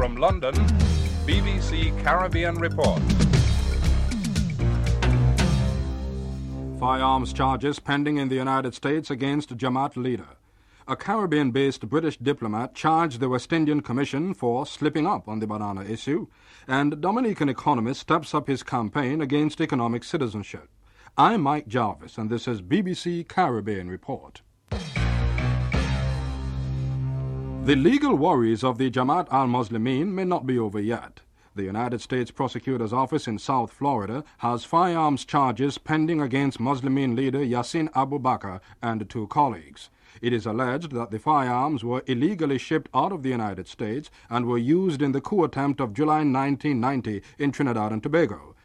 From London, BBC Caribbean Report. Firearms charges pending in the United States against Jamaat leader. A Caribbean-based British diplomat charged the West Indian Commission for slipping up on the banana issue, and Dominican economist steps up his campaign against economic citizenship. I'm Mike Jarvis, and this is BBC Caribbean Report. The legal worries of the Jamaat al-Muslimin may not be over yet. The United States Prosecutor's Office in South Florida has firearms charges pending against Muslimin leader Yassin Abu Bakr and 2 colleagues. It is alleged that the firearms were illegally shipped out of the United States and were used in the coup attempt of July 1990 in Trinidad and Tobago.